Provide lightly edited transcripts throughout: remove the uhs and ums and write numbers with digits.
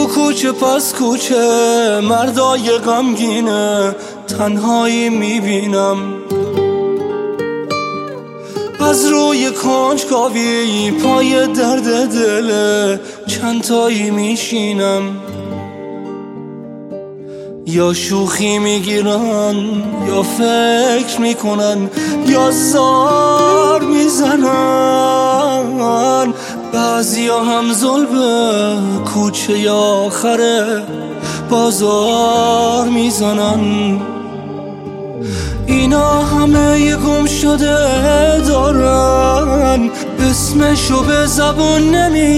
کوچه پس کوچه مردای غمگینه تنهایی میبینم. از روی کنجکاوی پای درد دل چند تایی میشینم. یا شوخی میگیرن یا فکر میکنن یا زار میزنن. بعضیا هم ظلم کوچه یا آخر بازار میزنن. اینا همه یه گم شده دارن اسمشو به زبون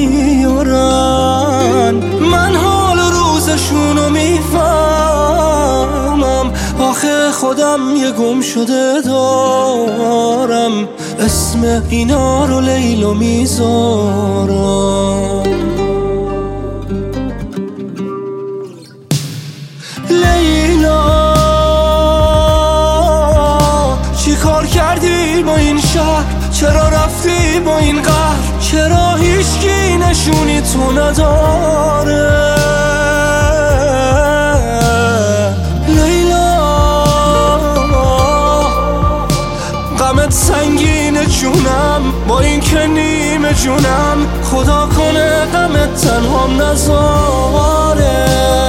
نمیارن. من حال روزشونو میفهمم آخه خودم یه گم شده دارم اسم اینا رو لیلا میذارم. لیلا چی کار کردی با این شهر؟ چرا رفتی با این قهر؟ چرا هیچکی نشونی تو نداره؟ لیلا غمت سنگینه جونم با این که نیمه جونم. خدا کنه غمت تنهام نذاره.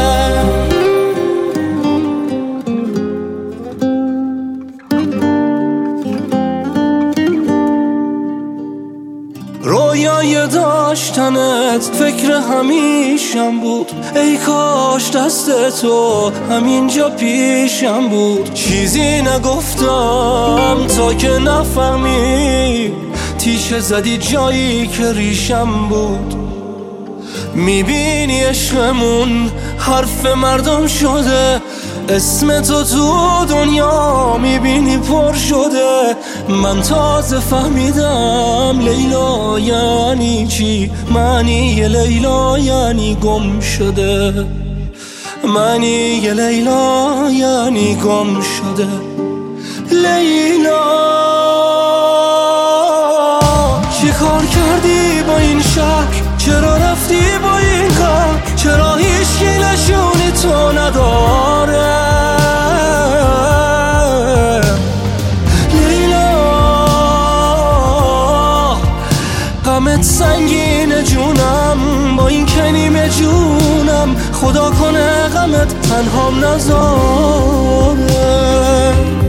رویای داشتنت فکر همیشم بود. ای کاش دست تو همینجا پیشم بود. چیزی نگفتم تا که نفهمی تیشه زدی جایی که ریشم بود. میبینی عشقمون حرف مردم شده. اسم تو دنیا میبینی پر شده. من تازه فهمیدم لیلا یعنی چی. معنی لیلا یعنی گم شده. معنی لیلا یعنی گم شده. لیلا چی کار کردی با این شهر؟ چرا رفتی با این کار؟ چرا هیچکی نشونی تو نداره؟ لیلا غمت سنگینه جونم با این که نیمه جونم. خدا کنه غمت تنهام نذاره.